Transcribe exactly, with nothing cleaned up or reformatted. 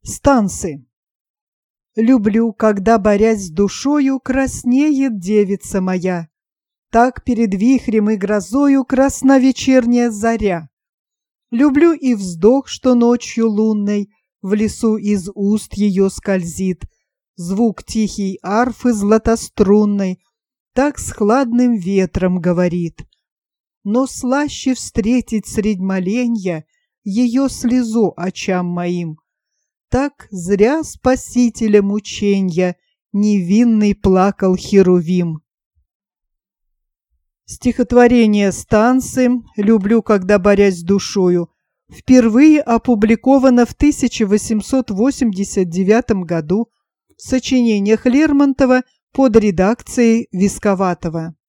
Станцы. Люблю, когда, борясь с душою, краснеет девица моя. Так перед вихрем и грозою красна вечерняя заря. Люблю и вздох, что ночью лунной в лесу из уст ее скользит, звук тихий арфы златострунной так с хладным ветром говорит. Но слаще встретить средь моленья ее слезу очам моим. Так зря Спасителя мученья невинный плакал Херувим. Стихотворение «Станцы. Люблю, когда, борясь с душою» впервые опубликовано в тысяча восемьсот восемьдесят девятом году в сочинениях Лермонтова под редакцией Висковатого.